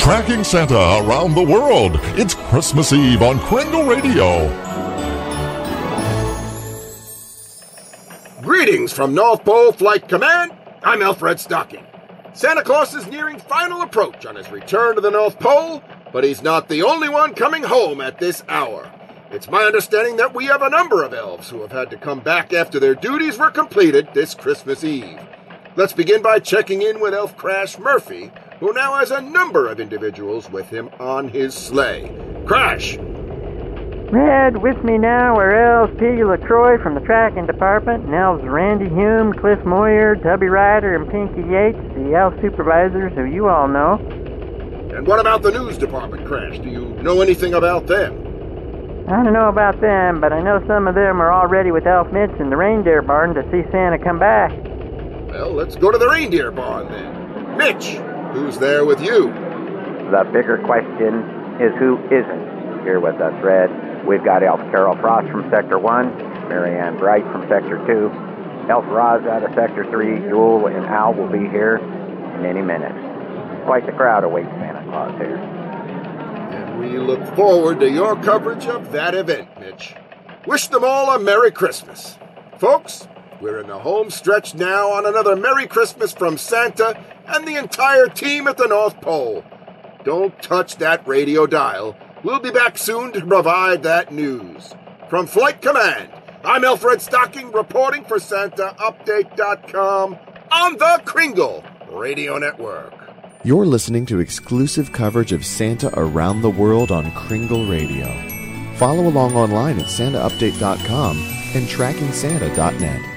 Tracking Santa around the world. It's Christmas Eve on Kringle Radio. Greetings from North Pole Flight Command. I'm Alfred Stocking. Santa Claus is nearing final approach on his return to the North Pole, but he's not the only one coming home at this hour. It's my understanding that we have a number of elves who have had to come back after their duties were completed this Christmas Eve. Let's begin by checking in with Elf Crash Murphy, who now has a number of individuals with him on his sleigh. Crash! Red, with me now are Elves Peggy LaCroix from the tracking department, and Elves Randy Hume, Cliff Moyer, Tubby Ryder, and Pinky Yates, the elf supervisors who you all know. And what about the news department, Crash? Do you know anything about them? I don't know about them, but I know some of them are already with Elf Mitch in the reindeer barn to see Santa come back. Well, let's go to the reindeer barn then. Mitch, who's there with you? The bigger question is who isn't here with us, Red. We've got Elf Carol Frost from Sector 1, Marianne Bright from Sector 2, Elf Roz out of Sector 3, Jewel and Al will be here in any minute. Quite the crowd awaits Santa Claus here. And we look forward to your coverage of that event, Mitch. Wish them all a Merry Christmas. Folks, we're in the home stretch now on another Merry Christmas from Santa and the entire team at the North Pole. Don't touch that radio dial. We'll be back soon to provide that news. From Flight Command, I'm Alfred Stocking reporting for SantaUpdate.com on the Kringle Radio Network. You're listening to exclusive coverage of Santa around the world on Kringle Radio. Follow along online at SantaUpdate.com and TrackingSanta.net.